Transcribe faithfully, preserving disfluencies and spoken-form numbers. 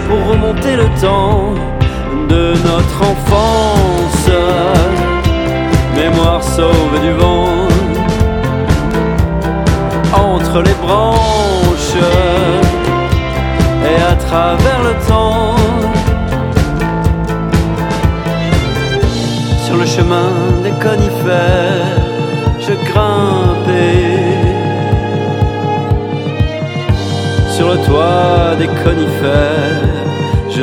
pour remonter le temps de notre enfance. Mémoire sauvée du vent, entre les branches et à travers le temps. Sur le chemin des conifères, je grimpais. Sur le toit des conifères,